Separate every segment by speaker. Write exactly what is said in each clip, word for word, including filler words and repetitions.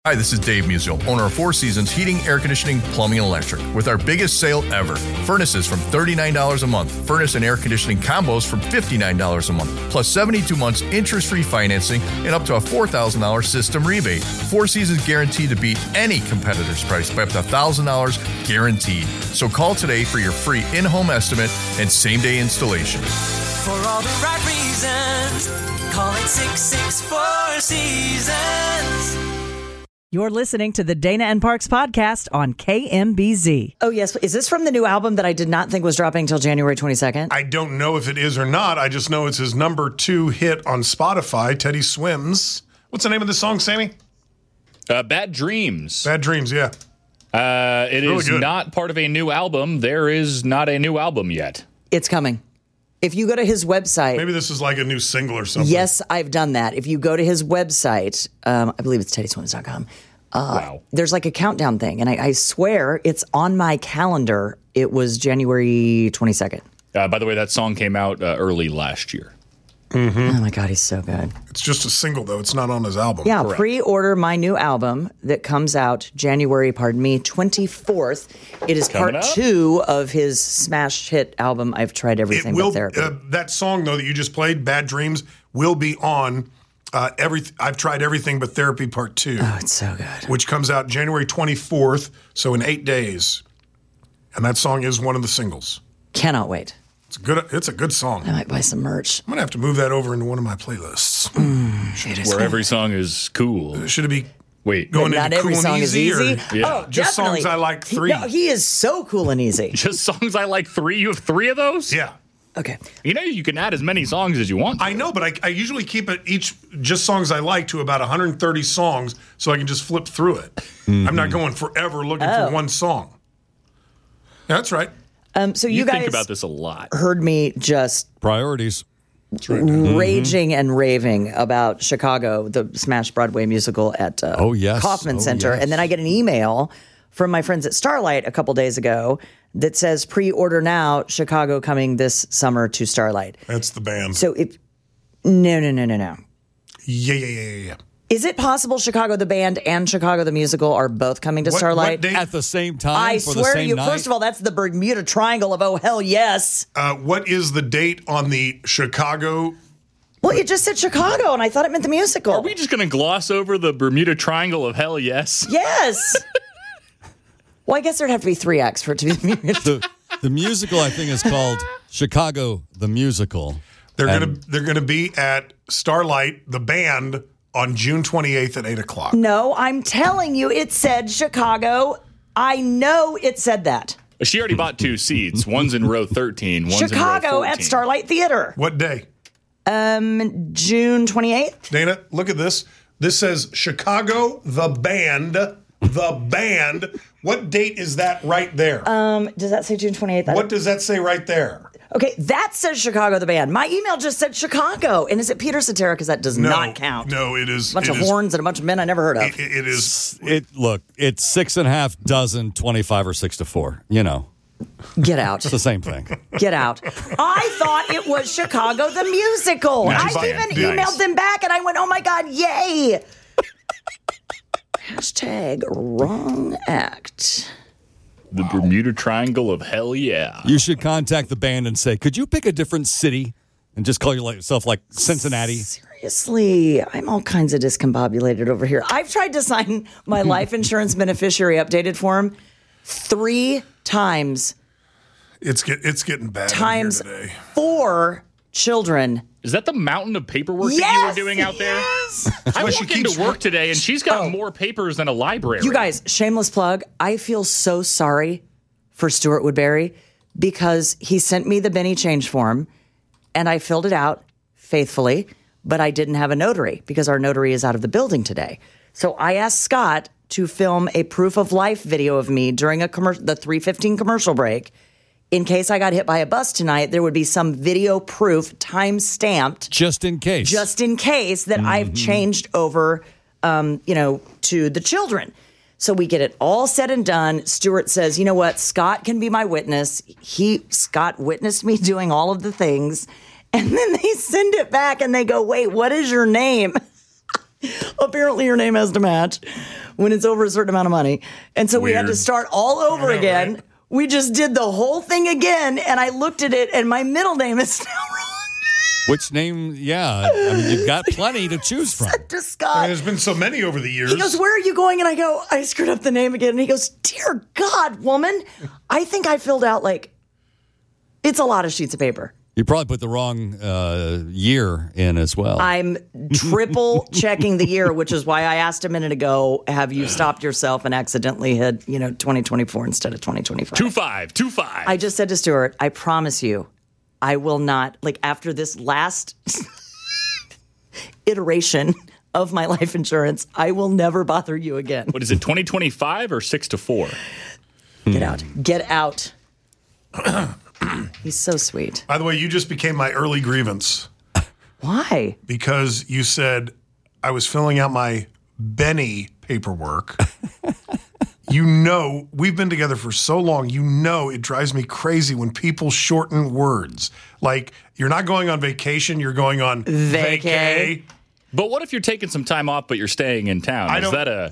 Speaker 1: Hi, this is Dave Musial, owner of Four Seasons Heating, Air Conditioning, Plumbing, and Electric, with our biggest sale ever. Furnaces from thirty-nine dollars a month. Furnace and air conditioning combos from fifty-nine dollars a month. Plus seventy-two months interest-free financing and up to a four thousand dollars system rebate. Four Seasons guaranteed to beat any competitor's price by up to one thousand dollars guaranteed. So call today for your free in-home estimate and same-day installation.
Speaker 2: For all the right reasons, call it six six four Seasons.
Speaker 3: You're listening to the Dana and Parks podcast on K M B Z.
Speaker 4: Oh, yes. Is this from the new album that I did not think was dropping until January twenty-second?
Speaker 5: I don't know if it is or not. I just know it's his number two hit on Spotify, Teddy Swims. What's the name of the song, Sammy?
Speaker 6: Uh, Bad Dreams.
Speaker 5: Bad Dreams, yeah.
Speaker 6: Uh, it
Speaker 5: really
Speaker 6: is
Speaker 5: good.
Speaker 6: not part of a new album. There is not a new album yet.
Speaker 4: It's coming. If you go to his website.
Speaker 5: Maybe this is like a new single or something.
Speaker 4: Yes, I've done that. If you go to his website, um, I believe it's teddy swims dot com. Uh,
Speaker 6: wow.
Speaker 4: There's like a countdown thing. And I, I swear it's on my calendar. It was January twenty-second.
Speaker 6: Uh, by the way, that song came out uh, early last year.
Speaker 5: Mm-hmm.
Speaker 4: Oh, my God. He's so good.
Speaker 5: It's just a single, though. It's not on his album.
Speaker 4: Yeah,
Speaker 6: Correct.
Speaker 4: pre-order my new album that comes out January, pardon me, twenty-fourth. It is
Speaker 6: Coming
Speaker 4: part
Speaker 6: up.
Speaker 4: two of his smash hit album, I've Tried
Speaker 5: It
Speaker 4: Everything
Speaker 5: will,
Speaker 4: But Therapy.
Speaker 5: uh, that song, though, that you just played, Bad Dreams, will be on uh, every, I've Tried Everything But Therapy Part two.
Speaker 4: Oh, it's so good.
Speaker 5: Which comes out January twenty-fourth, so in eight days. And that song is one of the singles.
Speaker 4: Cannot wait.
Speaker 5: It's a good, it's a good song.
Speaker 4: I might buy some merch.
Speaker 5: I'm going to have to move that over into one of my playlists.
Speaker 4: It is
Speaker 6: Where
Speaker 4: good.
Speaker 6: every song is cool.
Speaker 5: Should it be
Speaker 6: Wait,
Speaker 5: going
Speaker 4: Not
Speaker 5: into
Speaker 4: every
Speaker 5: cool
Speaker 4: song
Speaker 5: and
Speaker 4: is
Speaker 5: easy?
Speaker 4: easy.
Speaker 5: Or
Speaker 6: Yeah.
Speaker 4: Oh,
Speaker 5: just
Speaker 4: definitely.
Speaker 5: songs I like
Speaker 4: He-
Speaker 5: three?
Speaker 4: no, he is so cool and easy.
Speaker 6: just songs I like three? You have three of those?
Speaker 5: Yeah.
Speaker 4: Okay.
Speaker 6: You know, you can add as many songs as you want.
Speaker 5: I know, but I, I usually keep it each just songs I like to about one hundred thirty songs so I can just flip through it. I'm not going forever looking
Speaker 4: Oh.
Speaker 5: for one song. Yeah, that's right.
Speaker 4: Um, so you,
Speaker 6: you
Speaker 4: guys
Speaker 6: think about this a lot.
Speaker 4: heard me just
Speaker 7: Priorities.
Speaker 4: raging and raving about Chicago, the Smash Broadway musical at uh,
Speaker 7: Oh, yes.
Speaker 4: Kaufman
Speaker 7: Oh,
Speaker 4: Center.
Speaker 7: yes.
Speaker 4: And then I get an email from my friends at Starlight a couple days ago that says pre-order now, Chicago coming this summer to Starlight.
Speaker 5: That's the band.
Speaker 4: So if no, no, no, no, no.
Speaker 5: yeah, yeah, yeah, yeah, yeah.
Speaker 4: Is it possible Chicago the band and Chicago the musical are both coming to
Speaker 5: What-
Speaker 4: Starlight?
Speaker 5: what date?
Speaker 7: At the same time
Speaker 4: I
Speaker 7: for the
Speaker 4: swear to
Speaker 7: same
Speaker 4: you,
Speaker 7: night?
Speaker 4: first of all, that's the Bermuda Triangle of oh hell yes.
Speaker 5: Uh, what is the date on the Chicago?
Speaker 4: Well, it just said Chicago, and I thought it meant the musical.
Speaker 6: Are we just going to gloss over the Bermuda Triangle of hell yes?
Speaker 4: Yes. Well, I guess there'd have to be three acts for it to be the musical.
Speaker 7: the, the musical, I think, is called Chicago the Musical.
Speaker 5: They're
Speaker 7: And-
Speaker 5: gonna they're gonna be at Starlight, the band, on June twenty-eighth at eight o'clock.
Speaker 4: No, I'm telling you, it said Chicago. I know it said that.
Speaker 6: She already bought two seats. One's in row thirteen. One's in row
Speaker 4: Chicago
Speaker 6: fourteen.
Speaker 4: at Starlight Theater.
Speaker 5: What day?
Speaker 4: Um, June twenty-eighth.
Speaker 5: Dana, look at this. This says Chicago, the band, the band. What date is that right there?
Speaker 4: Um, does that say June twenty-eighth?
Speaker 5: what does that say right there?
Speaker 4: Okay, that says Chicago the band. My email just said Chicago. And is it Peter Cetera? Because that does
Speaker 5: No,
Speaker 4: not count.
Speaker 5: No, it is.
Speaker 4: A bunch
Speaker 5: it
Speaker 4: of
Speaker 5: is-
Speaker 4: horns and a bunch of men I never heard of.
Speaker 5: It, it is.
Speaker 7: It look, it's six and a half dozen, twenty-five or six to four. You know,
Speaker 4: Get out.
Speaker 7: it's the same thing.
Speaker 4: Get out. I thought it was Chicago the musical.
Speaker 6: Nice.
Speaker 4: I even
Speaker 6: Nice.
Speaker 4: emailed them back and I went, oh my God, yay. Hashtag wrong act.
Speaker 6: The Bermuda Triangle of hell yeah.
Speaker 7: You should contact the band and say, could you pick a different city and just call yourself like Cincinnati?
Speaker 4: Seriously, I'm all kinds of discombobulated over here. I've tried to sign my life insurance beneficiary updated form three times,
Speaker 5: It's get. It's getting bad in here
Speaker 4: times
Speaker 5: today.
Speaker 4: four children.
Speaker 6: Is that the mountain of paperwork that you
Speaker 4: Yes,
Speaker 6: were doing out there?
Speaker 4: yes.
Speaker 6: I
Speaker 5: why she
Speaker 6: walked
Speaker 5: keeps-
Speaker 6: into work today and she's got
Speaker 4: Oh.
Speaker 6: more papers than a library.
Speaker 4: You guys, shameless plug. I feel so sorry for Stuart Woodbury because he sent me the Benny change form and I filled it out faithfully, but I didn't have a notary because our notary is out of the building today. So I asked Scott to film a proof of life video of me during a commer- the three fifteen commercial break. In case I got hit by a bus tonight, there would be some video proof time stamped
Speaker 7: Just in case.
Speaker 4: just in case that I've changed over, um, you know, to the children. So we get it all said and done. Stuart says, you know what? Scott can be my witness. He, Scott witnessed me doing all of the things. And then they send it back and they go, wait, what is your name? Apparently your name has to match when it's over a certain amount of money. And so we had to
Speaker 6: Weird.
Speaker 4: start all over
Speaker 5: know,
Speaker 4: again.
Speaker 5: right?
Speaker 4: We just did the whole thing again, and I looked at it, and my middle name is now wrong.
Speaker 7: Which name? Yeah, I mean, you've got plenty to choose from.
Speaker 4: To
Speaker 5: I mean,
Speaker 4: Scott.
Speaker 5: there's been so many over the years.
Speaker 4: He goes, where are you going? And I go, I screwed up the name again. And he goes, dear God, woman. I think I filled out like, it's a lot of sheets of paper.
Speaker 7: You probably put the wrong uh, year in as well.
Speaker 4: I'm triple checking the year, which is why I asked a minute ago, have you stopped yourself and accidentally hit, you know, twenty twenty-four instead of twenty twenty-five?
Speaker 6: Two five, two five.
Speaker 4: I just said to Stuart, I promise you, I will not, like after this last iteration of my life insurance, I will never bother you again.
Speaker 6: What is it, twenty twenty-five or six to four?
Speaker 4: Get out. Get out. He's so sweet.
Speaker 5: By the way, you just became my early grievance
Speaker 4: Why?
Speaker 5: because you said I was filling out my Benny paperwork. You know, we've been together for so long. You know, it drives me crazy when people shorten words. Like, you're not going on vacation, you're going on
Speaker 4: Vacay.
Speaker 5: vacay.
Speaker 6: But what if you're taking some time off, but you're staying in town?
Speaker 5: I
Speaker 6: Is
Speaker 5: don't-
Speaker 6: that a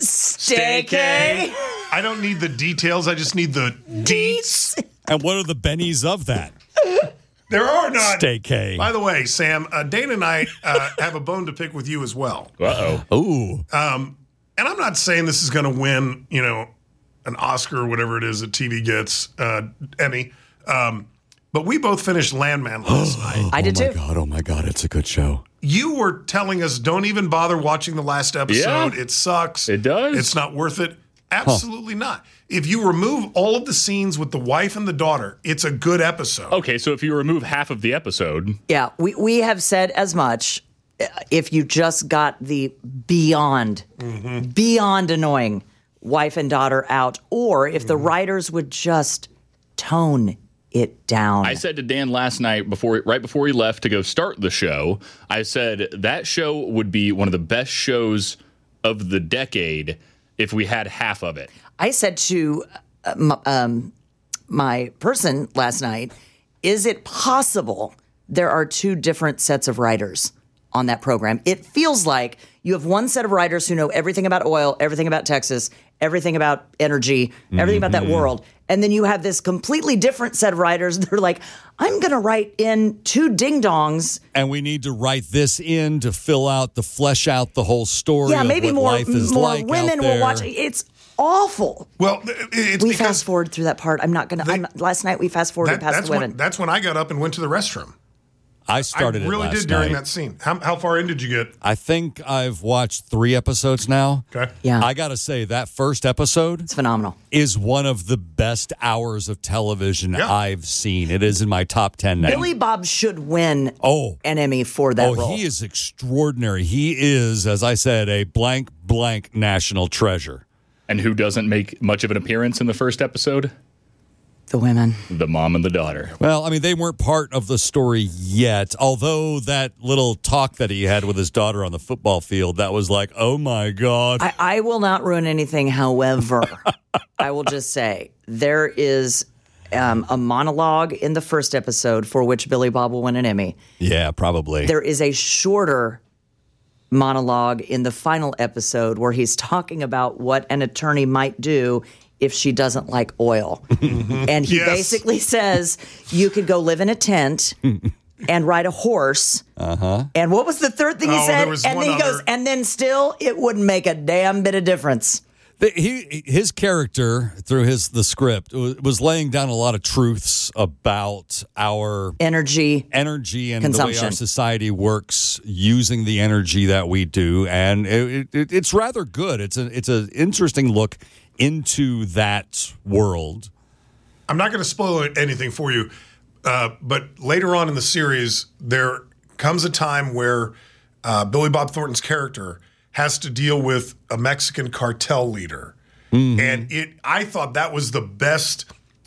Speaker 4: Staycay.
Speaker 5: I don't need the details, I just need the deets.
Speaker 7: and what are the bennies of that?
Speaker 5: There are not.
Speaker 7: Staycay.
Speaker 5: By the way, Sam, uh, Dana and I uh, have a bone to pick with you as well.
Speaker 6: uh oh?
Speaker 7: Ooh.
Speaker 5: And I'm not saying this is going to win, you know, an Oscar or whatever it is that T V gets, uh, Emmy. Um, but we both finished Landman last night.
Speaker 4: I did
Speaker 7: oh my
Speaker 4: too.
Speaker 7: God, oh my God, it's a good show.
Speaker 5: You were telling us don't even bother watching the last episode.
Speaker 6: Yeah.
Speaker 5: It sucks.
Speaker 6: It does.
Speaker 5: It's not worth it. Absolutely not. If you remove all of the scenes with the wife and the daughter, it's a good episode.
Speaker 6: Okay, so if you remove half of the episode,
Speaker 4: Yeah, we, we have said as much. uh, If you just got the beyond, beyond annoying wife and daughter out, or if the writers would just tone it down.
Speaker 6: I said to Dan last night, before right before he left to go start the show, I said that show would be one of the best shows of the decade if we had half of it.
Speaker 4: I said to uh, m- um, my person last night, is it possible there are two different sets of writers on that program? It feels like you have one set of writers who know everything about oil, everything about Texas, everything about energy, everything about that world. And then you have this completely different set of writers. They're like, I'm going to write in two ding-dongs.
Speaker 7: And we need to write this in to fill out, the flesh out the whole story
Speaker 4: Yeah,
Speaker 7: of
Speaker 4: maybe
Speaker 7: what
Speaker 4: more,
Speaker 7: life is
Speaker 4: more
Speaker 7: like
Speaker 4: women
Speaker 7: out
Speaker 4: will
Speaker 7: there.
Speaker 4: watch it. It's awful.
Speaker 5: Well, it- it's
Speaker 4: We
Speaker 5: because
Speaker 4: fast forward through that part. I'm not going to. Last night we fast forwarded
Speaker 5: that,
Speaker 4: past
Speaker 5: that's,
Speaker 4: the women.
Speaker 5: when, that's when I got up and went to the restroom.
Speaker 7: I started
Speaker 5: I
Speaker 7: it
Speaker 5: really
Speaker 7: last
Speaker 5: did during
Speaker 7: night.
Speaker 5: that scene. How, how far in did you get?
Speaker 7: I think I've watched three episodes now.
Speaker 5: Okay.
Speaker 4: Yeah.
Speaker 7: I got to say, that first episode
Speaker 4: It's phenomenal.
Speaker 7: is one of the best hours of television
Speaker 5: Yeah.
Speaker 7: I've seen. It is in my top ten now.
Speaker 4: Billy Bob should win
Speaker 7: Oh.
Speaker 4: an Emmy for that
Speaker 7: Oh,
Speaker 4: role.
Speaker 7: he is extraordinary. He is, as I said, a blank, blank national treasure.
Speaker 6: And who doesn't make much of an appearance in the first episode?
Speaker 4: The women.
Speaker 6: The mom and the daughter.
Speaker 7: Well, I mean, they weren't part of the story yet, although that little talk that he had with his daughter on the football field, that was like, oh my God.
Speaker 4: I, I will not ruin anything. However, I will just say there is um, a monologue in the first episode for which Billy Bob will win an Emmy.
Speaker 7: yeah, probably.
Speaker 4: There is a shorter monologue in the final episode where he's talking about what an attorney might do if she doesn't like oil. And he
Speaker 5: Yes.
Speaker 4: basically says you could go live in a tent and ride a horse. Uh-huh. And what was the third thing he
Speaker 5: Oh,
Speaker 4: said?
Speaker 5: there was
Speaker 4: And
Speaker 5: one
Speaker 4: then he goes,
Speaker 5: other-
Speaker 4: and then still it wouldn't make a damn bit of difference.
Speaker 7: The- he his character through his the script was, was laying down a lot of truths about our
Speaker 4: Energy.
Speaker 7: energy and the way
Speaker 4: Consumption.
Speaker 7: our society works using the energy that we do, and it, it, it's rather good. It's a it's an interesting look into that world.
Speaker 5: I'm not going to spoil anything for you, uh, but later on in the series, there comes a time where uh, Billy Bob Thornton's character has to deal with a Mexican cartel leader, and it. I thought that was the best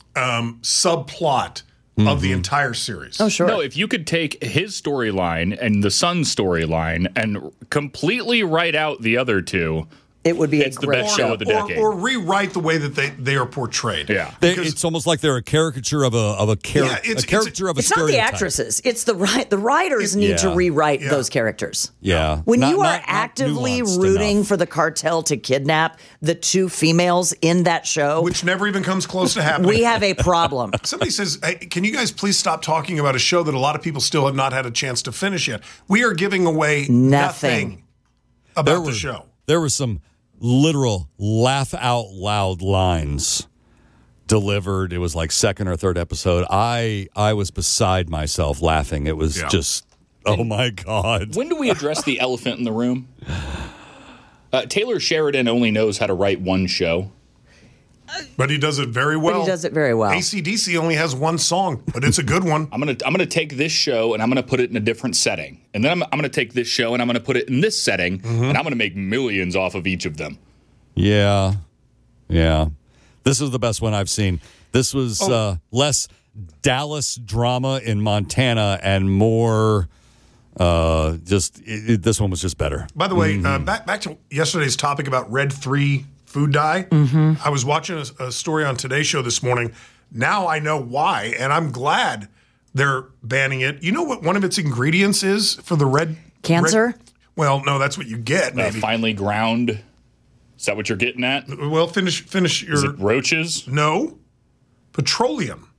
Speaker 5: um, subplot of the entire series.
Speaker 4: Oh, sure.
Speaker 6: No, if you could take his storyline and the son's storyline and completely write out the other two,
Speaker 4: It would be
Speaker 6: It's
Speaker 4: a
Speaker 6: the
Speaker 4: great
Speaker 6: best show
Speaker 4: show.
Speaker 6: of the
Speaker 5: or,
Speaker 6: decade.
Speaker 5: or rewrite the way that they, they are portrayed.
Speaker 6: Yeah.
Speaker 7: They,
Speaker 5: Because-
Speaker 7: it's almost like they're a caricature of a of a, char-
Speaker 5: Yeah, it's-
Speaker 7: a caricature of a
Speaker 4: It's not the
Speaker 7: stereotype.
Speaker 4: actresses. It's the ri- the writers need to
Speaker 7: Yeah.
Speaker 4: rewrite
Speaker 5: Yeah.
Speaker 4: those characters.
Speaker 7: Yeah.
Speaker 4: When
Speaker 7: Not-
Speaker 4: you are
Speaker 7: not- not
Speaker 4: actively
Speaker 7: nuanced
Speaker 4: rooting
Speaker 7: enough.
Speaker 4: for the cartel to kidnap the two females in that show,
Speaker 5: Which never even comes close to happening.
Speaker 4: we have a problem.
Speaker 5: Somebody says, hey, can you guys please stop talking about a show that a lot of people still have not had a chance to finish yet? We are giving away
Speaker 4: Nothing.
Speaker 5: nothing about
Speaker 7: There
Speaker 5: the
Speaker 7: were,
Speaker 5: show.
Speaker 7: there were some literal laugh out loud lines delivered. It was like second or third episode. I I was beside myself laughing. It was
Speaker 5: Yeah.
Speaker 7: just, oh my God.
Speaker 6: When do we address the elephant in the room? Uh, Taylor Sheridan only knows how to write one show.
Speaker 5: But he does it very well.
Speaker 4: But he does it very well.
Speaker 5: A C D C only has one song, but it's a good one.
Speaker 6: I'm gonna I'm gonna take this show and I'm gonna put it in a different setting, and then I'm, I'm gonna take this show and I'm gonna put it in this setting, and I'm gonna make millions off of each of them.
Speaker 7: Yeah. Yeah. This is the best one I've seen. This was
Speaker 5: Oh.
Speaker 7: uh, less Dallas drama in Montana and more uh, just, it, it- this one was just better.
Speaker 5: By the way,
Speaker 7: Mm-hmm.
Speaker 5: uh, back back to yesterday's topic about Red three food dye.
Speaker 7: Mm-hmm.
Speaker 5: I was watching a, a story on Today's Show this morning. Now I know why, and I'm glad they're banning it. You know what one of its ingredients is for the red
Speaker 4: Cancer?
Speaker 5: red- well, no, that's what you get.
Speaker 6: Uh,
Speaker 5: Maybe.
Speaker 6: finely ground. Is that what you're getting at?
Speaker 5: well, finish finish
Speaker 6: Is
Speaker 5: your
Speaker 6: it roaches?
Speaker 5: no petroleum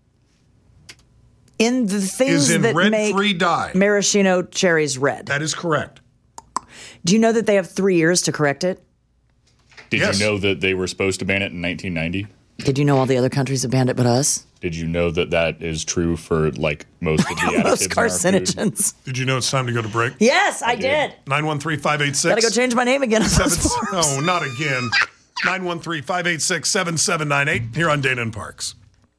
Speaker 4: In the things
Speaker 5: is in
Speaker 4: that
Speaker 5: red
Speaker 4: make
Speaker 5: free dye.
Speaker 4: maraschino cherries red.
Speaker 5: That is correct.
Speaker 4: Do you know that they have three years to correct it?
Speaker 6: Did
Speaker 5: Yes.
Speaker 6: you know that they were supposed to ban it in nineteen ninety?
Speaker 4: Did you know all the other countries have banned it but us?
Speaker 6: Did you know that that is true for like most of the additives
Speaker 4: Those
Speaker 6: in our food?
Speaker 4: carcinogens.
Speaker 5: Did you know it's time to go to break?
Speaker 4: Yes, I did.
Speaker 5: nine one three, five eight six
Speaker 4: Gotta go change my name again. on
Speaker 5: Seven,
Speaker 4: those forms.
Speaker 5: oh, not again. nine one three, five eight six, seven seven nine eight here on Dana and Parks.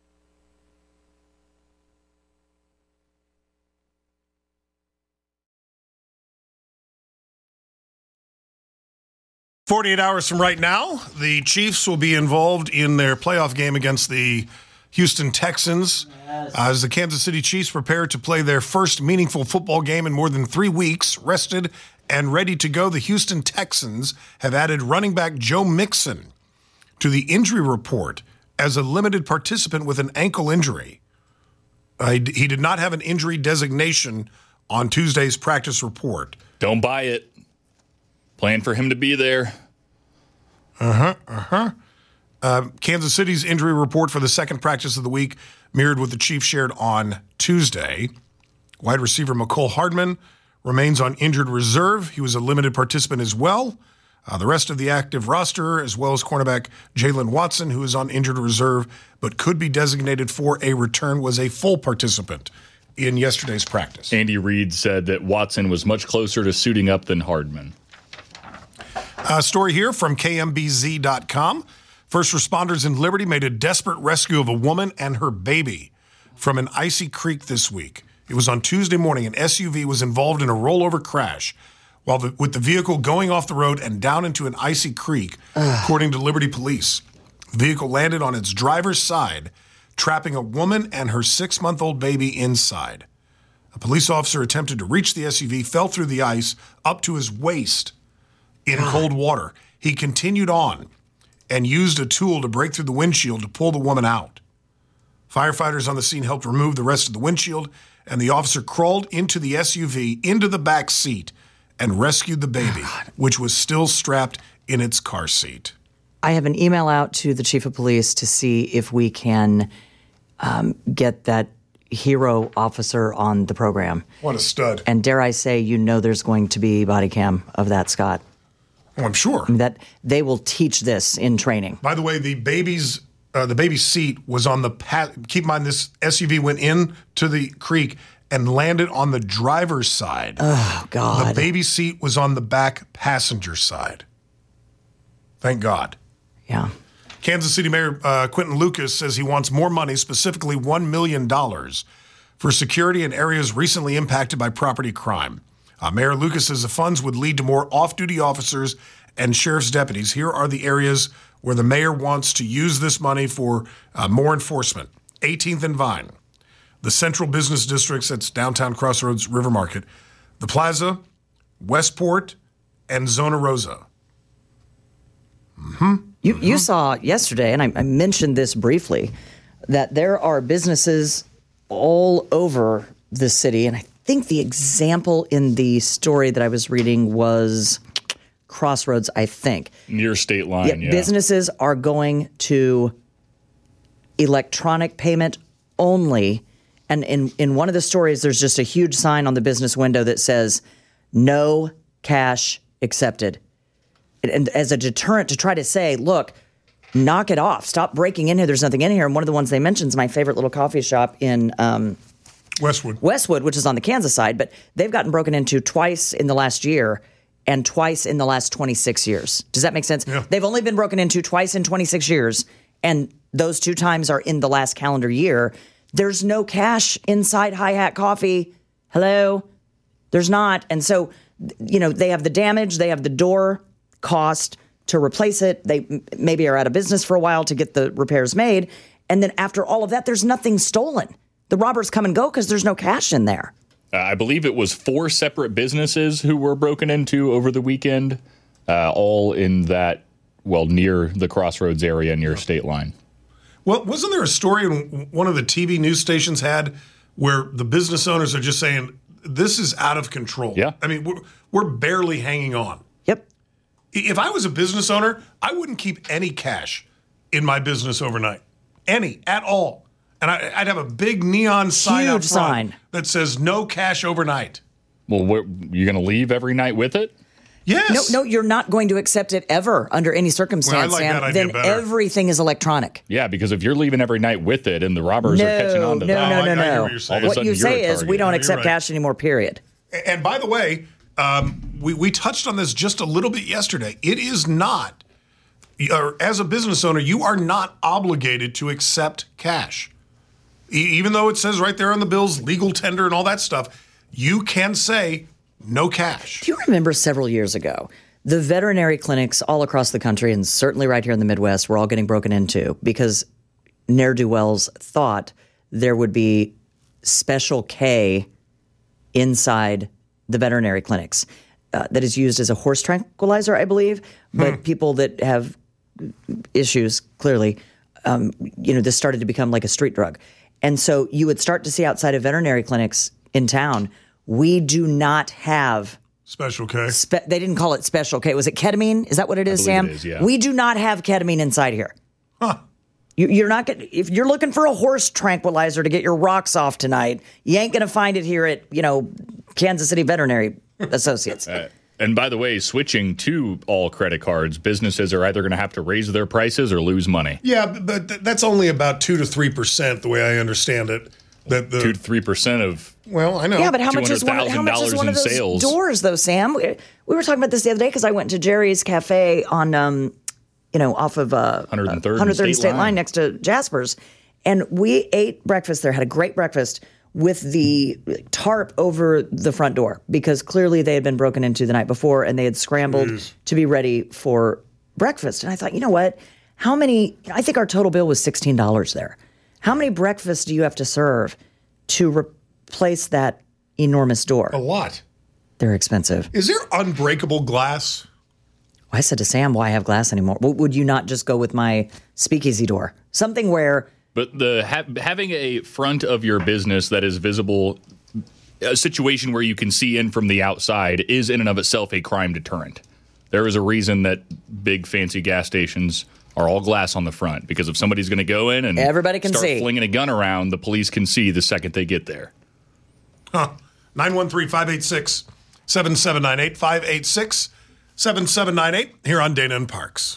Speaker 5: forty-eight hours from right now, the Chiefs will be involved in their playoff game against the Houston Texans uh, as the Kansas City Chiefs prepare to play their first meaningful football game in more than three weeks. Rested and ready to go, the Houston Texans have added running back Joe Mixon to the injury report as a limited participant with an ankle injury. Uh, he he did not have an injury designation on Tuesday's practice report.
Speaker 6: Don't buy it. Plan for him to be there.
Speaker 5: Kansas City's injury report for the second practice of the week mirrored what the Chiefs shared on Tuesday. Wide receiver McCole Hardman remains on injured reserve. He was a limited participant as well. Uh, the rest of the active roster, as well as cornerback Jalen Watson, who is on injured reserve but could be designated for a return, was a full participant in yesterday's practice.
Speaker 6: Andy Reid said that Watson was much closer to suiting up than Hardman.
Speaker 5: A story here from K M B Z dot com. First responders in Liberty made a desperate rescue of a woman and her baby from an icy creek this week. It was on Tuesday morning. An S U V was involved in a rollover crash while the, with the vehicle going off the road and down into an icy creek, according to Liberty Police. The vehicle landed on its driver's side, trapping a woman and her six-month-old baby inside. A police officer attempted to reach the S U V, fell through the ice up to his waist in cold water. He continued on and used a tool to break through the windshield to pull the woman out. Firefighters on the scene helped remove the rest of the windshield, and the officer crawled into the S U V, into the back seat, and rescued the baby, which was still strapped in its car seat.
Speaker 4: I have an email out to the chief of police to see if we can um, get that hero officer on the program.
Speaker 5: What a stud.
Speaker 4: And dare I say, you know there's going to be body cam of that, Scott.
Speaker 5: Oh, I'm sure.
Speaker 4: That they will teach this in training.
Speaker 5: By the way, the baby's uh, the baby's seat was on the pa- keep in mind this S U V went in to the creek and landed on the driver's side.
Speaker 4: Oh, God.
Speaker 5: The baby seat was on the back passenger side. Thank God.
Speaker 4: Yeah.
Speaker 5: Kansas City Mayor uh, Quentin Lucas says he wants more money, specifically one million dollars, for security in areas recently impacted by property crime. Uh, Mayor Lucas says the funds would lead to more off-duty officers and sheriff's deputies. Here are the areas where the mayor wants to use this money for uh, more enforcement. eighteenth and Vine, the Central Business Districts, that's downtown Crossroads River Market, the Plaza, Westport, and Zona Rosa. Mm-hmm.
Speaker 4: You,
Speaker 5: mm-hmm.
Speaker 4: you saw yesterday, and I, I mentioned this briefly, that there are businesses all over the city. And I think the example in the story that I was reading was Crossroads, I think.
Speaker 6: Near state line, yeah. yeah.
Speaker 4: Businesses are going to electronic payment only. And in, in one of the stories, there's just a huge sign on the business window that says, no cash accepted. And, and as a deterrent to try to say, look, knock it off. Stop breaking in here. There's nothing in here. And one of the ones they mentioned is my favorite little coffee shop in um,
Speaker 5: Westwood.
Speaker 4: Westwood, which is on the Kansas side. But they've gotten broken into twice in the last year and twice in the last twenty-six years. Does that make sense?
Speaker 5: Yeah.
Speaker 4: They've only been broken into twice in twenty-six years. And those two times are in the last calendar year. There's no cash inside Hi Hat Coffee. Hello? There's not. And so, you know, they have the damage. They have the door cost to replace it. They m- maybe are out of business for a while to get the repairs made. And then after all of that, there's nothing stolen. The robbers come and go because there's no cash in there.
Speaker 6: Uh, I believe it was four separate businesses who were broken into over the weekend, uh, all in that, well, near the Crossroads area near state line.
Speaker 5: Well, wasn't there a story in one of the T V news stations had where the business owners are just saying, this is out of control?
Speaker 6: Yeah.
Speaker 5: I mean, we're, we're barely hanging on.
Speaker 4: Yep.
Speaker 5: If I was a business owner, I wouldn't keep any cash in my business overnight. Any, at all. And I, I'd have a big neon sign
Speaker 4: Huge
Speaker 5: out front
Speaker 4: sign.
Speaker 5: that says no cash overnight.
Speaker 6: Well, what, you're going to leave every night with it?
Speaker 5: Yes.
Speaker 4: No, no, you're not going to accept it ever under any circumstance,
Speaker 5: Well, I like
Speaker 4: Sam.
Speaker 5: that idea
Speaker 4: Then
Speaker 5: better.
Speaker 4: everything is electronic.
Speaker 6: Yeah, because if you're leaving every night with it and the robbers
Speaker 4: No,
Speaker 6: are catching on to
Speaker 4: no,
Speaker 6: that.
Speaker 4: no,
Speaker 5: I-
Speaker 4: no,
Speaker 5: I hear
Speaker 4: no.
Speaker 5: what you're saying.
Speaker 6: All of a
Speaker 4: What
Speaker 6: sudden
Speaker 4: you
Speaker 6: you're
Speaker 4: say
Speaker 6: a
Speaker 4: is we
Speaker 6: target.
Speaker 4: don't
Speaker 5: Yeah, you're
Speaker 4: accept
Speaker 5: right.
Speaker 4: cash anymore, period.
Speaker 5: And by the way, um, we, we touched on this just a little bit yesterday. It is not, or as a business owner, you are not obligated to accept cash. E- even though it says right there on the bills, legal tender and all that stuff, you can say no cash.
Speaker 4: Do you remember several years ago, the veterinary clinics all across the country, and certainly right here in the Midwest, were all getting broken into because ne'er-do-wells thought there would be Special K inside the veterinary clinics uh, that is used as a horse tranquilizer, I believe. But
Speaker 5: Hmm.
Speaker 4: people that have issues, clearly, um, you know, this started to become like a street drug. And so you would start to see outside of veterinary clinics in town, we do not have
Speaker 5: Special K.
Speaker 4: Spe- they didn't call it Special K. Was it ketamine? Is that what it is,
Speaker 6: believe
Speaker 4: Sam?
Speaker 6: it is, yeah.
Speaker 4: We do not have ketamine inside here.
Speaker 5: Huh.
Speaker 4: You, you're not gonna, if you're looking for a horse tranquilizer to get your rocks off tonight, you ain't going to find it here at, you know, Kansas City Veterinary Associates.
Speaker 6: Uh, and by the way, switching to all credit cards, businesses are either going to have to raise their prices or lose money.
Speaker 5: Yeah, but, but th- that's only about two to three percent, the way I understand it. That the
Speaker 6: Two to three percent of
Speaker 5: well, I know.
Speaker 4: Yeah, but how much is one? Of, how much is
Speaker 6: $two hundred thousand
Speaker 4: one of
Speaker 6: dollars
Speaker 4: those
Speaker 6: in sales.
Speaker 4: doors, though, Sam? We, we were talking about this the other day because I went to Jerry's Cafe on, um, you know, off of uh,
Speaker 6: one hundred third
Speaker 4: one hundred third
Speaker 6: and
Speaker 4: State,
Speaker 6: State
Speaker 4: line.
Speaker 6: Line
Speaker 4: next to Jasper's, and we ate breakfast there. Had a great breakfast with the tarp over the front door because clearly they had been broken into the night before and they had scrambled
Speaker 5: Jeez.
Speaker 4: to be ready for breakfast. And I thought, you know what? How many? I think our total bill was sixteen dollars there. How many breakfasts do you have to serve to replace that enormous door?
Speaker 5: a lot.
Speaker 4: They're expensive.
Speaker 5: Is there unbreakable glass?
Speaker 4: I said to Sam, why have glass anymore? W- Would you not just go with my speakeasy door? Something where,
Speaker 6: But the ha- having a front of your business that is visible, a situation where you can see in from the outside, is in and of itself a crime deterrent. There is a reason that big fancy gas stations are all glass on the front, because if somebody's going to go in and
Speaker 4: Everybody can
Speaker 6: start
Speaker 4: see.
Speaker 6: flinging a gun around, the police can see the second they get there.
Speaker 5: Huh. nine one three, five eight six, seven seven nine eight, five eight six, seven seven nine eight here on Dana and Parks.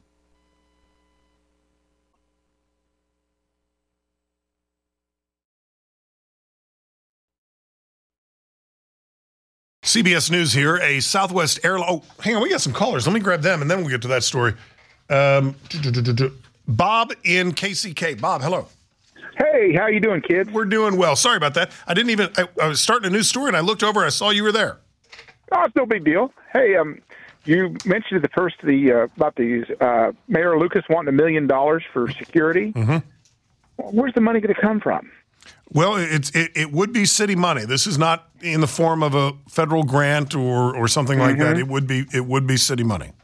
Speaker 5: C B S News here. A Southwest Airline. Oh, hang on. We got some callers. Let me grab them, and then we'll get to that story. Um, Bob in K C K. Bob, hello.
Speaker 8: Hey, how you doing, kids?
Speaker 5: We're doing well. Sorry about that. I didn't even. I, I was starting a new story, and I looked over. and I saw you were there.
Speaker 8: Oh, it's no big deal. Hey, um, you mentioned at the first the uh, about the uh, Mayor Lucas wanting a million dollars for security. Mm-hmm. Where's the money going to come from?
Speaker 5: Well, it's it, it would be city money. This is not in the form of a federal grant or or something like
Speaker 8: Mm-hmm.
Speaker 5: that. It would be it would be city money.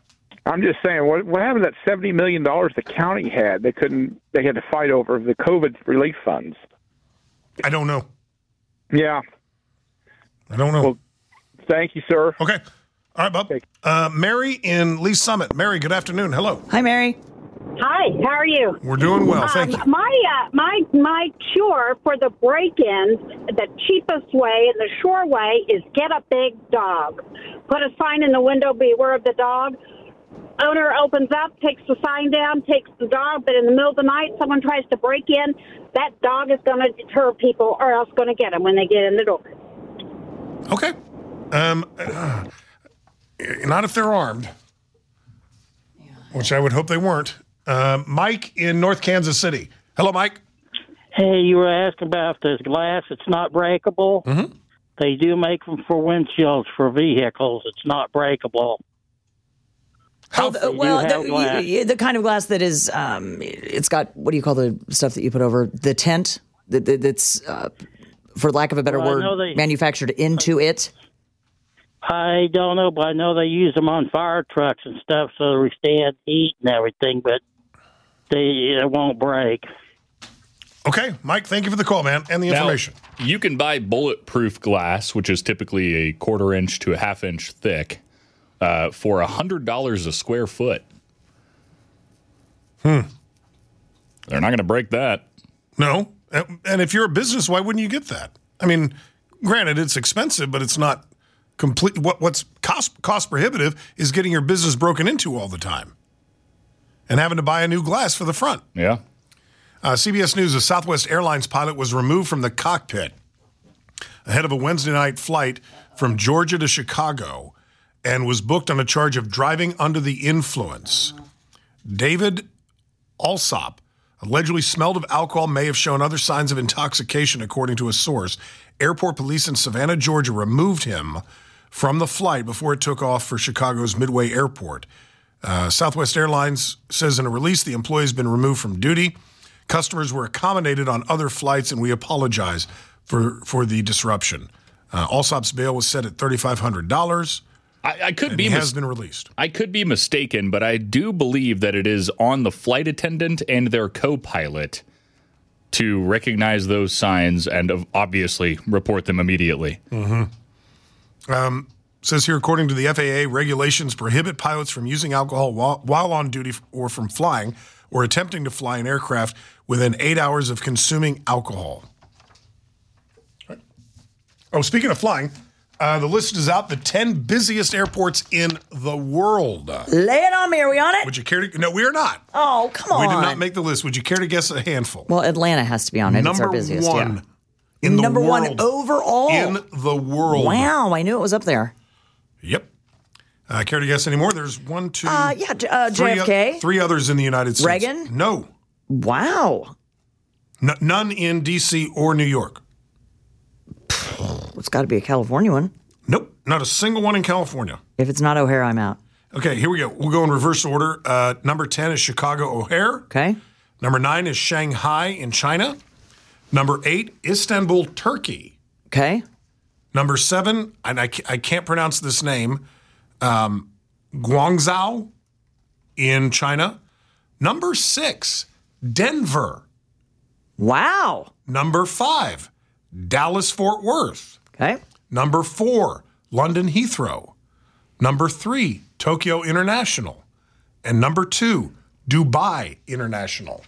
Speaker 8: I'm just saying, what what happened to that seventy million dollars the county had? They couldn't. They had to fight over the COVID relief funds.
Speaker 5: I don't know.
Speaker 8: Yeah.
Speaker 5: I don't know.
Speaker 8: Well, thank you, sir.
Speaker 5: Okay. All right, Bob. Uh, Mary in Lee Summit. Mary, good afternoon. Hello.
Speaker 4: Hi, Mary.
Speaker 9: Hi, how are you?
Speaker 5: We're doing well, thank
Speaker 9: um,
Speaker 5: you.
Speaker 9: My uh, my my cure for the break-ins, the cheapest way and the sure way is get a big dog. Put a sign in the window, beware of the dog. Owner opens up, takes the sign down, takes the dog, but in the middle of the night, someone tries to break in, that dog is going to deter people or else going to get them when they get in the door.
Speaker 5: Okay. Um, uh, not if they're armed, which I would hope they weren't. Uh, Mike in North Kansas City. Hello, Mike.
Speaker 10: Hey, you were asking about this glass. It's not breakable.
Speaker 5: Mm-hmm.
Speaker 10: They do make them for windshields for vehicles. It's not breakable.
Speaker 4: How,
Speaker 10: They do
Speaker 4: well,
Speaker 10: have
Speaker 4: the,
Speaker 10: glass.
Speaker 4: you- the kind of glass that is, um, it's got, what do you call the stuff that you put over the tent that, that, that's, uh, for lack of a better
Speaker 10: Well, I
Speaker 4: word,
Speaker 10: know they-
Speaker 4: manufactured into it?
Speaker 10: I don't know, but I know they use them on fire trucks and stuff so they withstand heat and everything, but they it won't break.
Speaker 5: Okay, Mike, thank you for the call, man, and the
Speaker 6: Now,
Speaker 5: information.
Speaker 6: you can buy bulletproof glass, which is typically a quarter inch to a half inch thick, uh, for one hundred dollars a square foot.
Speaker 5: Hmm.
Speaker 6: They're not going to break that.
Speaker 5: No. And if you're a business, why wouldn't you get that? I mean, granted, it's expensive, but it's not complete. What, what's cost, cost prohibitive is getting your business broken into all the time and having to buy a new glass for the front.
Speaker 6: Yeah.
Speaker 5: Uh, C B S News, a Southwest Airlines pilot was removed from the cockpit ahead of a Wednesday night flight from Georgia to Chicago and was booked on a charge of driving under the influence. David Alsop allegedly smelled of alcohol, may have shown other signs of intoxication, according to a source. Airport police in Savannah, Georgia, removed him from the flight before it took off for Chicago's Midway Airport. Uh, Southwest Airlines says in a release the employee has been removed from duty. Customers were accommodated on other flights, and we apologize for, for the disruption. Uh, Alsop's bail was set at three thousand five hundred dollars.
Speaker 6: I, I could
Speaker 5: and
Speaker 6: be
Speaker 5: he
Speaker 6: mis-
Speaker 5: has been released.
Speaker 6: I could be mistaken, but I do believe that it is on the flight attendant and their co-pilot to recognize those signs and of- obviously report them immediately.
Speaker 5: Mm-hmm. Um, says here, according to the F A A, regulations prohibit pilots from using alcohol while, while on duty or from flying or attempting to fly an aircraft within eight hours of consuming alcohol. Right. Oh, speaking of flying, uh, the list is out. The ten busiest airports in the world.
Speaker 4: Lay it on me. Are we on it?
Speaker 5: Would you care to? No, we are not.
Speaker 4: Oh, come on.
Speaker 5: We did not make the list. Would you care to guess a handful?
Speaker 4: Well, Atlanta has to be on it.
Speaker 5: Number
Speaker 4: it's our busiest.
Speaker 5: one
Speaker 4: yeah.
Speaker 5: in the
Speaker 4: Number
Speaker 5: world.
Speaker 4: one overall.
Speaker 5: In the world.
Speaker 4: Wow, I knew it was up there.
Speaker 5: Yep. Uh, care to guess any more? There's one, two,
Speaker 4: Uh, yeah, J- uh,
Speaker 5: three
Speaker 4: J F K.
Speaker 5: o- three others in the United States.
Speaker 4: Reagan?
Speaker 5: No.
Speaker 4: Wow.
Speaker 5: N- none in D C or New York.
Speaker 4: It's got to be a California one.
Speaker 5: Nope. Not a single one in California.
Speaker 4: If it's not O'Hare, I'm out.
Speaker 5: Okay, here we go. We'll go in reverse order. Uh, number ten is Chicago O'Hare.
Speaker 4: Okay.
Speaker 5: Number nine is Shanghai in China. Number eight, Istanbul, Turkey.
Speaker 4: Okay.
Speaker 5: Number seven, and I, ca- I can't pronounce this name, um, Guangzhou in China. Number six, Denver.
Speaker 4: Wow.
Speaker 5: Number five, Dallas Fort Worth.
Speaker 4: Okay.
Speaker 5: Number four, London Heathrow. Number three, Tokyo International. And number two, Dubai International.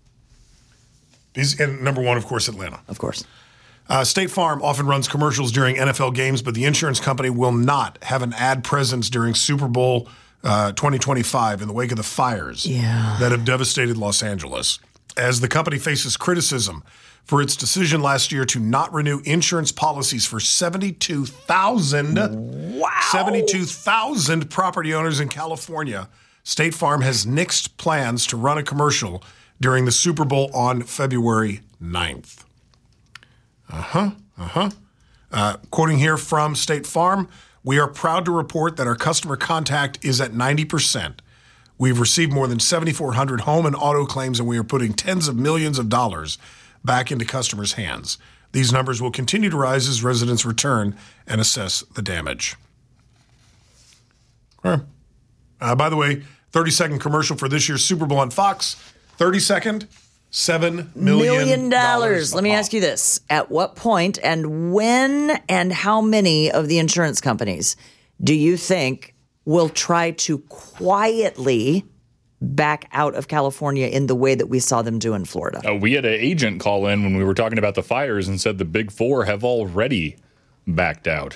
Speaker 5: These, and number one, of course, Atlanta.
Speaker 4: Of course.
Speaker 5: Uh, State Farm often runs commercials during N F L games, but the insurance company will not have an ad presence during Super Bowl uh, twenty twenty-five in the wake of the fires
Speaker 4: Yeah.
Speaker 5: that have devastated Los Angeles. As the company faces criticism for its decision last year to not renew insurance policies for seventy-two thousand
Speaker 4: wow.
Speaker 5: seventy-two thousand property owners in California, State Farm has nixed plans to run a commercial during the Super Bowl on February ninth. Uh-huh, uh-huh. Uh, quoting here from State Farm, we are proud to report that our customer contact is at ninety percent. We've received more than seventy-four hundred home and auto claims, and we are putting tens of millions of dollars back into customers' hands. These numbers will continue to rise as residents return and assess the damage. Okay. Uh, by the way, thirty-second commercial for this year's Super Bowl on Fox. thirty-second, seven million dollars.
Speaker 4: Million dollars. Let me ask you this. At what point and when and how many of the insurance companies do you think will try to quietly back out of California in the way that we saw them do in Florida?
Speaker 6: Uh, we had an agent call in when we were talking about the fires and said the big four have already backed out.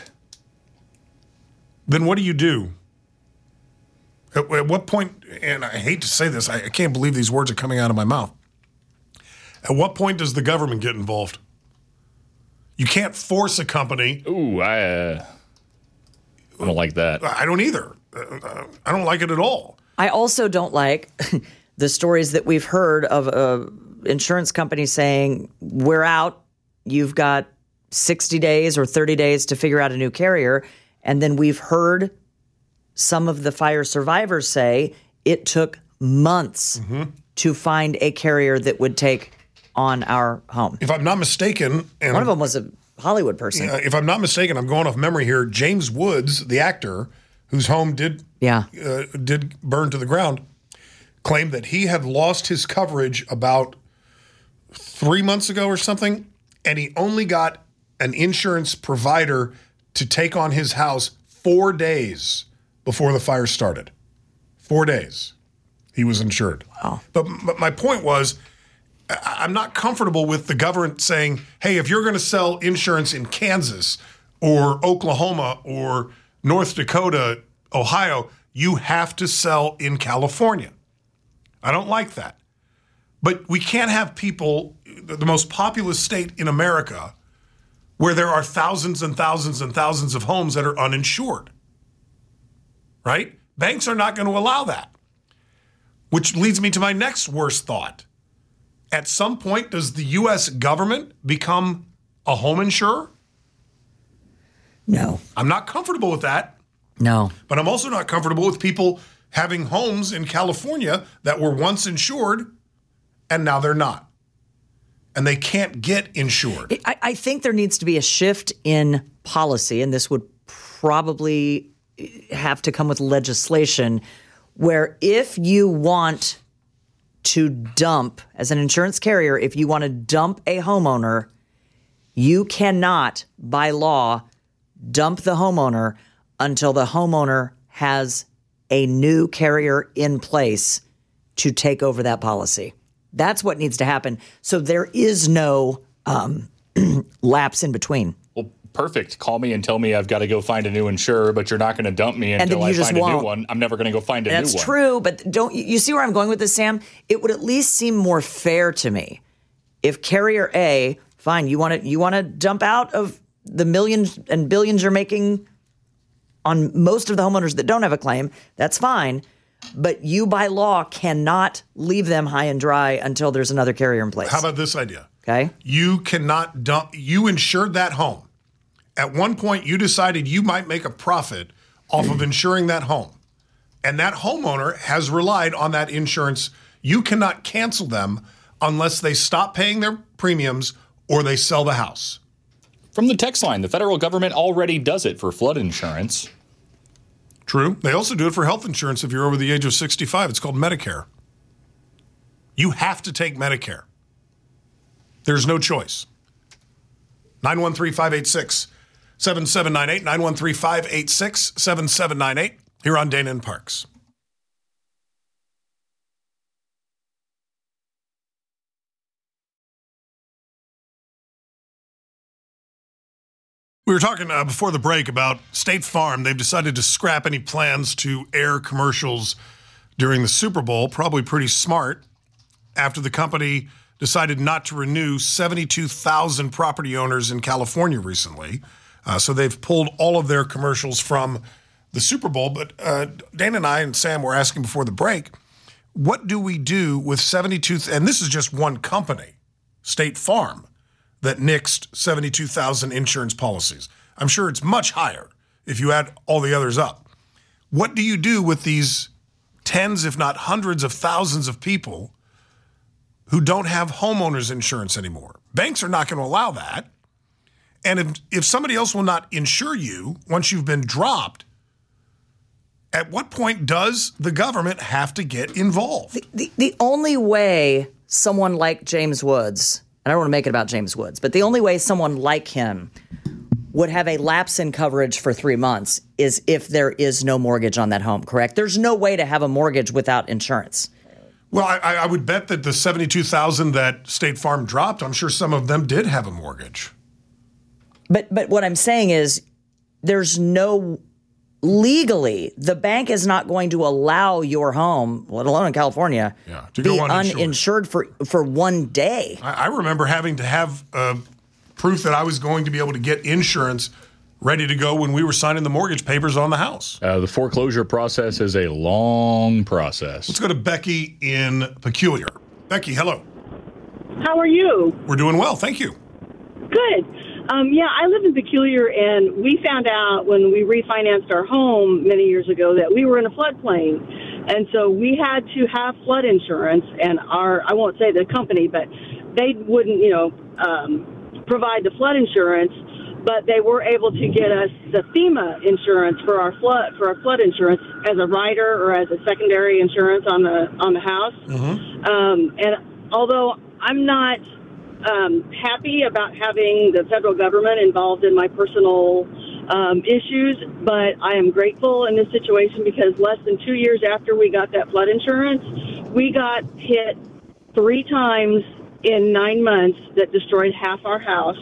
Speaker 5: Then what do you do? At, at what point, and I hate to say this, I, I can't believe these words are coming out of my mouth. At what point does the government get involved? You can't force a company.
Speaker 6: Ooh, I, uh, I don't like that.
Speaker 5: I don't either. Uh, I don't like it at all.
Speaker 4: I also don't like the stories that we've heard of uh, insurance companies saying, we're out, you've got sixty days or thirty days to figure out a new carrier. And then we've heard some of the fire survivors say it took months mm-hmm. to find a carrier that would take on our home.
Speaker 5: If I'm not mistaken, and
Speaker 4: one of them was a Hollywood person.
Speaker 5: Uh, if I'm not mistaken, I'm going off memory here. James Woods, the actor whose home did
Speaker 4: yeah.
Speaker 5: uh, did burn to the ground, claimed that he had lost his coverage about three months ago or something, and he only got an insurance provider to take on his house four days before the fire started. Four days he was insured.
Speaker 4: Wow.
Speaker 5: But, but my point was, I'm not comfortable with the government saying, hey, if you're going to sell insurance in Kansas or Oklahoma or North Dakota, Ohio, you have to sell in California. I don't like that. But we can't have people, the most populous state in America, where there are thousands and thousands and thousands of homes that are uninsured. Right? Banks are not going to allow that. Which leads me to my next worst thought. At some point, does the U S government become a home insurer?
Speaker 4: No.
Speaker 5: I'm not comfortable with that.
Speaker 4: No.
Speaker 5: But I'm also not comfortable with people having homes in California that were once insured and now they're not. And they can't get insured.
Speaker 4: I, I think there needs to be a shift in policy, and this would probably have to come with legislation, where if you want to dump, as an insurance carrier, if you want to dump a homeowner, you cannot, by law, dump the homeowner until the homeowner has a new carrier in place to take over that policy. That's what needs to happen. So there is no um, lapse in between.
Speaker 6: Well, perfect. Call me and tell me I've got to go find a new insurer, but you're not going to dump me until I find a
Speaker 4: won't.
Speaker 6: new one. I'm never going to go find a
Speaker 4: That's
Speaker 6: new one.
Speaker 4: That's true, but don't you see where I'm going with this, Sam? It would at least seem more fair to me if carrier A, fine, you want to you want to dump out of the millions and billions you're making on most of the homeowners that don't have a claim, that's fine. But you, by law, cannot leave them high and dry until there's another carrier in place.
Speaker 5: How about this idea?
Speaker 4: Okay.
Speaker 5: You cannot dump, you insured that home. At one point, you decided you might make a profit off of insuring that home. And that homeowner has relied on that insurance. You cannot cancel them unless they stop paying their premiums or they sell the house.
Speaker 6: From the text line, the federal government already does it for flood insurance.
Speaker 5: True. They also do it for health insurance if you're over the age of sixty-five. It's called Medicare. You have to take Medicare. There's no choice. nine one three, five eight six, seven seven nine eight, nine one three, five eight six, seven seven nine eight, here on Dana and Parks. We were talking uh, before the break about State Farm. They've decided to scrap any plans to air commercials during the Super Bowl. Probably pretty smart, after the company decided not to renew seventy-two thousand property owners in California recently. Uh, so they've pulled all of their commercials from the Super Bowl. But uh, Dana and I and Sam were asking before the break, what do we do with seventy-two? And this is just one company, State Farm, that nixed seventy-two thousand insurance policies. I'm sure it's much higher if you add all the others up. What do you do with these tens, if not hundreds of thousands of people who don't have homeowners insurance anymore? Banks are not going to allow that. And if, if somebody else will not insure you once you've been dropped, At what point does the government have to get involved?
Speaker 4: The, the, the only way someone like James Woods, and I don't want to make it about James Woods, but the only way someone like him would have a lapse in coverage for three months is if there is no mortgage on that home, correct? There's no way to have a mortgage without insurance.
Speaker 5: Well, I, I would bet that the seventy-two thousand that State Farm dropped, I'm sure some of them did have a mortgage.
Speaker 4: But but what I'm saying is there's no legally, the bank is not going to allow your home, let alone in California,
Speaker 5: yeah, to
Speaker 4: be
Speaker 5: go uninsured.
Speaker 4: uninsured for, for one day.
Speaker 5: I, I remember having to have uh, proof that I was going to be able to get insurance ready to go when we were signing the mortgage papers on the house.
Speaker 6: Uh, the foreclosure process is a long process.
Speaker 5: Let's go to Becky in Peculiar. Becky, hello.
Speaker 11: How are you?
Speaker 5: We're doing well, thank you.
Speaker 11: Good. Um, yeah, I live in Peculiar, and we found out when we refinanced our home many years ago that we were in a floodplain. And so we had to have flood insurance, and our, I won't say the company, but they wouldn't, you know, um, provide the flood insurance, but they were able to get us the FEMA insurance for our flood, for our flood insurance as a rider or as a secondary insurance on the, on the house. Mm-hmm. Um, and although I'm not Um, happy about having the federal government involved in my personal um, issues, but I am grateful in this situation because less than two years after we got that flood insurance, we got hit three times in nine months that destroyed half our house,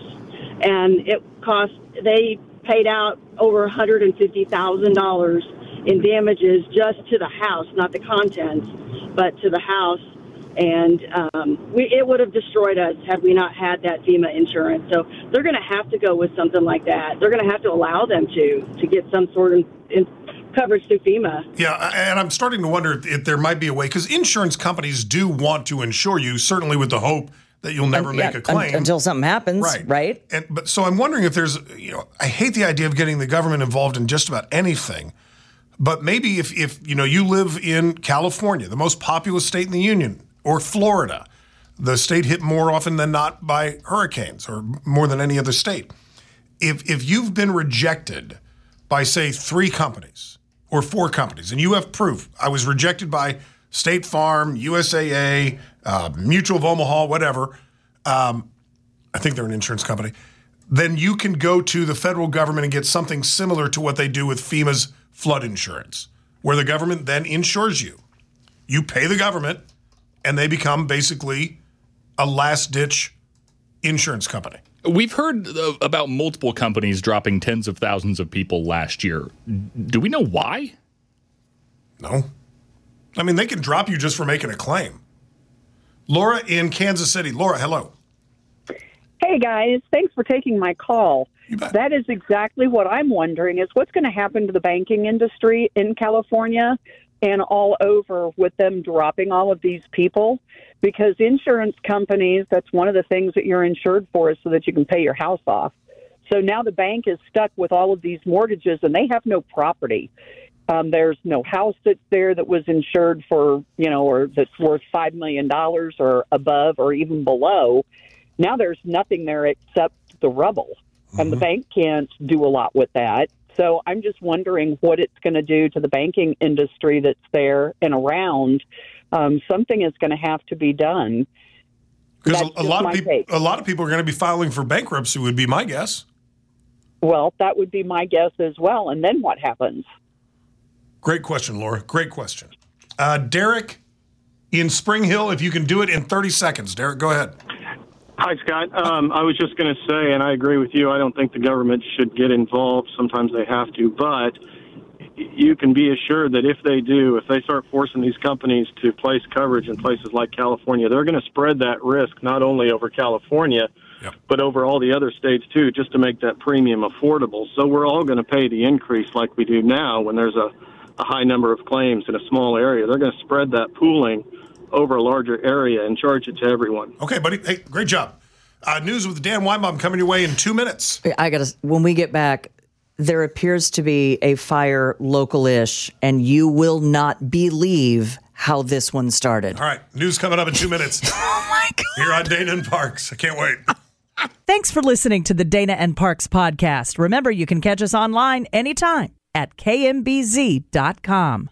Speaker 11: and it cost, they paid out over one hundred fifty thousand dollars in damages just to the house, not the contents, but to the house. And um, we, it would have destroyed us had we not had that FEMA insurance. So they're going to have to go with something like that. They're going to have to allow them to to get some sort of in, coverage through FEMA.
Speaker 5: Yeah, and I'm starting to wonder if there might be a way, because insurance companies do want to insure you, certainly with the hope that you'll never
Speaker 4: and,
Speaker 5: make
Speaker 4: yeah,
Speaker 5: a claim.
Speaker 4: Un- until something happens,
Speaker 5: right?
Speaker 4: right?
Speaker 5: And, but so I'm wondering if there's, you know, I hate the idea of getting the government involved in just about anything. But maybe if, if you know, you live in California, the most populous state in the union, or Florida, the state hit more often than not by hurricanes, or more than any other state. If if you've been rejected by, say, three companies or four companies, and you have proof, I was rejected by State Farm, U S A A, uh, Mutual of Omaha, whatever, um, I think they're an insurance company, then you can go to the federal government and get something similar to what they do with FEMA's flood insurance, where the government then insures you. You pay the government, and they become basically a last-ditch insurance company.
Speaker 6: We've heard uh, about multiple companies dropping tens of thousands of people last year. Do we know why?
Speaker 5: No. I mean, they can drop you just for making a claim. Laura in Kansas City. Laura, hello.
Speaker 12: Hey, guys. Thanks for taking my call.
Speaker 5: You bet.
Speaker 12: That is exactly what I'm wondering is what's going to happen to the banking industry in California and all over with them dropping all of these people, because insurance companies, that's one of the things that you're insured for is so that you can pay your house off. So now the bank is stuck with all of these mortgages and they have no property. Um, there's no house that's there that was insured for, you know, or that's worth five million dollars or above or even below. Now there's nothing there except the rubble, mm-hmm. and the bank can't do a lot with that. So I'm just wondering what it's going to do to the banking industry that's there and around. Um, something is going to have to be done.
Speaker 5: Because a, a lot of people, take. a lot of people are going to be filing for bankruptcy, would be my guess.
Speaker 12: Well, that would be my guess as well. And then what happens?
Speaker 5: Great question, Laura. Great question. Uh, Derek in Spring Hill, if you can do it in thirty seconds. Derek, go ahead.
Speaker 13: Hi, Scott. Um, I was just going to say, and I agree with you, I don't think the government should get involved. Sometimes they have to, but you can be assured that if they do, if they start forcing these companies to place coverage in places like California, they're going to spread that risk not only over California, yep. but over all the other states too, just to make that premium affordable. So we're all going to pay the increase like we do now when there's a, a high number of claims in a small area. They're going to spread that pooling over a larger area and charge it to everyone.
Speaker 5: Okay, buddy. Hey, great job. Uh, news with Dan Weinbaum coming your way in two minutes.
Speaker 4: I got to, when we get back, there appears to be a fire local-ish, and you will not believe how this one started.
Speaker 5: All right, news coming up in two minutes.
Speaker 3: Oh, my God.
Speaker 5: Here on Dana and Parks. I can't wait.
Speaker 3: Thanks for listening to the Dana and Parks podcast. Remember, you can catch us online anytime at k m b z dot com.